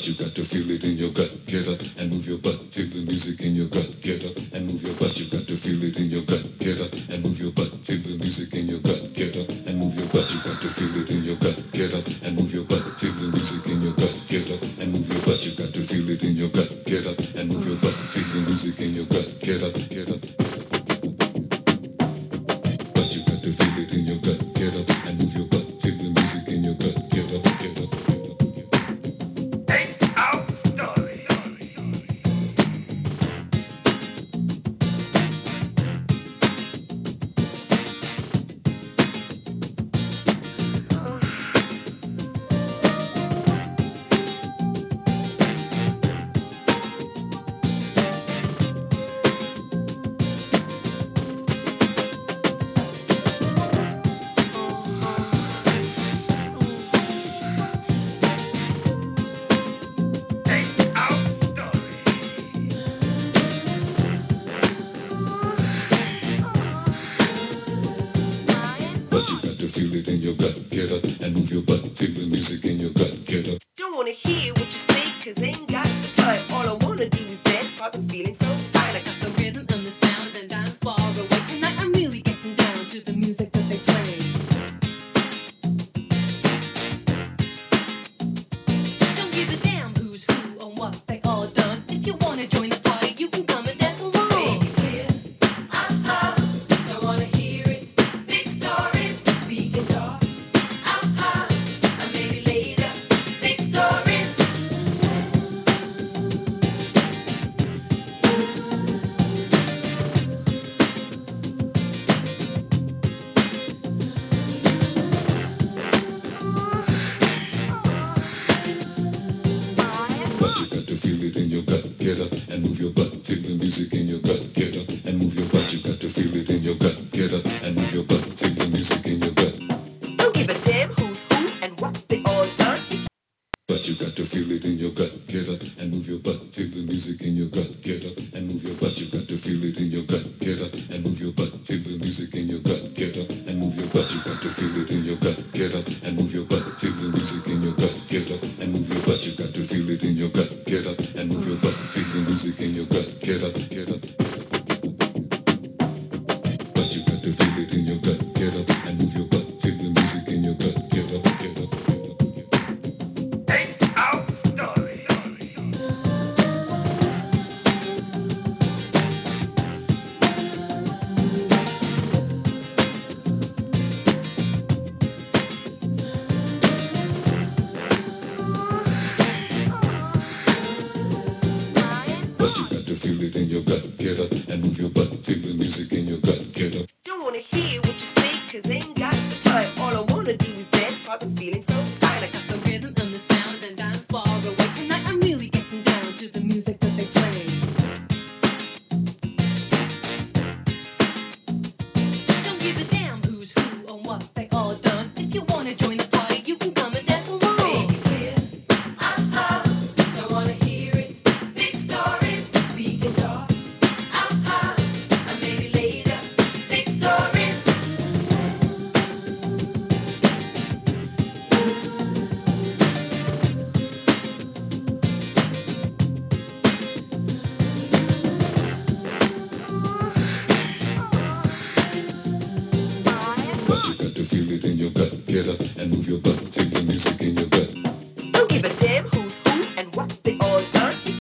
but you got to feel it in your gut. Get up and move your butt. Feel the music in your gut. Get up and move your butt. You got to feel it in your gut. Get up and move your butt. Feel the music in your gut. Get up and move your butt. You got to feel it in your gut. Get up and move your butt. Feel the music in your gut. Get up and move your butt. You got to feel it in your gut. Get up and move your butt. Feel the music in your gut. Get up, get up. But you got to feel it in your gut. Get up and move your butt. Feel the music in your gut. Get up, get up, get up, get up. But you got to feel it in your gut. Get up and move your butt. Feel the music in your gut. Get up. Don't wanna hear what you say, cause ain't got the time. All I wanna do is dance, cause I'm feeling so fine. I got the rhythm and the sound, and I'm far away. Tonight I'm really getting down to the music that they play. Don't give a damn who's who or what they all done. If you wanna join the party, you can come and dance along. Make it clear, don't wanna hear it. Big stories, we can talk. And maybe later, big stories. But you got to feel it in your gut. Get up and move your butt. Feel the music in your gut. Get up and move your butt. You got to feel it in your gut. Get up and move your butt. Feel the music in your gut. Don't give a damn who's who and what they all done. But you got to feel it in your gut. Get up and move your butt. Feel the music in your gut. Get up and move your butt. You got to feel it in your gut. Get up and move your butt. Feel the music in your gut. Get up and move your butt. You got to feel it in your gut. Get up and move your butt. Feel the music in your gut. Get up and move your butt. You got to feel it in your gut. Get up and move your butt. Feel the music in your gut. Get up, get up. But you got to feel it in your gut. Get up and move your butt. Feel the music in your gut. Get up, get up, get up, get up. But you got to feel it in your gut. Get up and move your butt. Feel the music in your gut. Get up. Don't wanna hear what you say, cause ain't got the time. All I wanna do is dance, cause I'm feeling so fine. I got the rhythm and the sound, and I'm far away. Tonight I'm really getting down to the music that they play. Don't give a damn who's who or what they all done. If you wanna join the party, you can come and dance along. Make it clear, don't wanna hear it. Big stories, we can talk. And maybe later, big stories. But you got to feel it in your gut. Get up and move your butt. Feel the music in your gut. Don't give a damn who's who and what they